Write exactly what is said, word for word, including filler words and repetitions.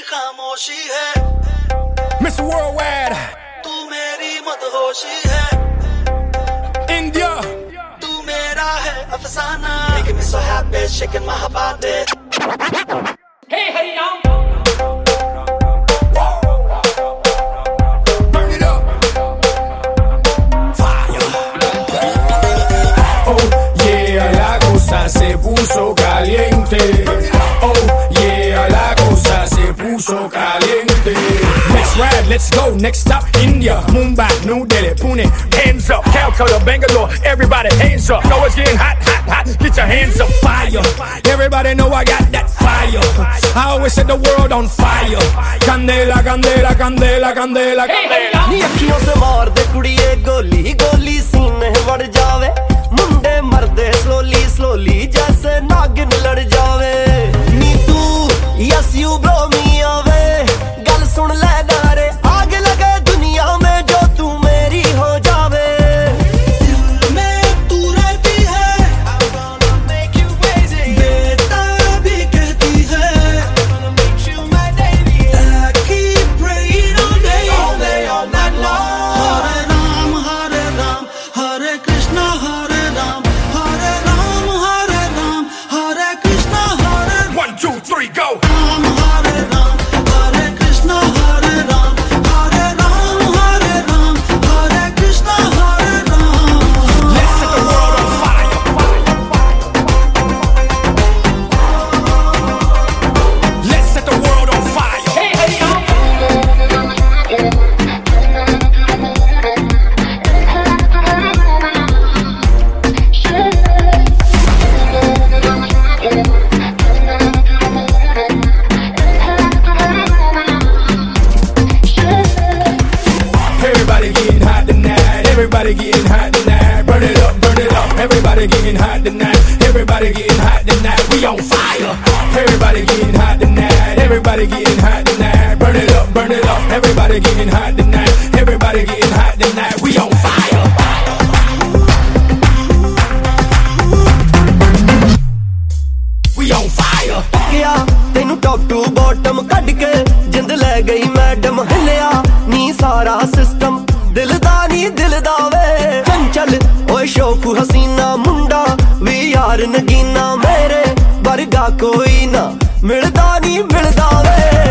खामोशी है Mister Worldwide तू मेरी मदहोशी है India तू मेरा है अफसाना Making me so happy shaking my body Hey hey yo Burn it up Fire Oh yeah la cosa se puso caliente Oh yeah la cosa se puso caliente Let's ride, let's go, next stop India, Mumbai, New Delhi, Pune Hands up, Calcutta, Bangalore Everybody hands up, know it's getting hot, hot, hot Get your hands up, fire Everybody know I got that fire I always set the world on fire Candela, candela, candela, candela, candela नी अखियों से मार दे कुड़िए गोली गोली सीने बढ़ जावे मुंडे मरदे slowly slowly जैसे नागिन लड़ जावे नी तू यस यू ब्रो मी आवे गल सुन ले नारे आग लगे दुनिया में जो तू मेरी हो जावे दिल में तू रहती है I'm gonna make you crazy बेटा भी कहती है I'm gonna make you my baby I keep praying all day all day all night long Hare Ram Hare Ram Hare Krishna Hare Ram Hare Ram Hare Ram Hare Krishna Hare Ram One, two, three, go Hare Ram Hare Krishna Hare Ram Hare Ram Hare Ram Hare Krishna Hare Ram Let's set the world on fire Let's set the world on fire Hey hey yo Everybody getting hot tonight. Everybody getting hot tonight. Burn it up, burn it up. Everybody getting hot tonight. Everybody getting hot tonight. We on fire. Everybody getting hot tonight. Everybody getting hot tonight. Burn it up, burn it up. Everybody getting hot tonight. Everybody getting hot tonight. We on fire. We on fire. किया तेनू top to bottom cut के जिंद ले गई madam हिलिया नी सारा system दिल दा नी दिल दा वे चंचल ओए शौक हसीना मुंडा वी यार नगीना मेरे वर्गा कोई ना मिलदा नी मिलदा वे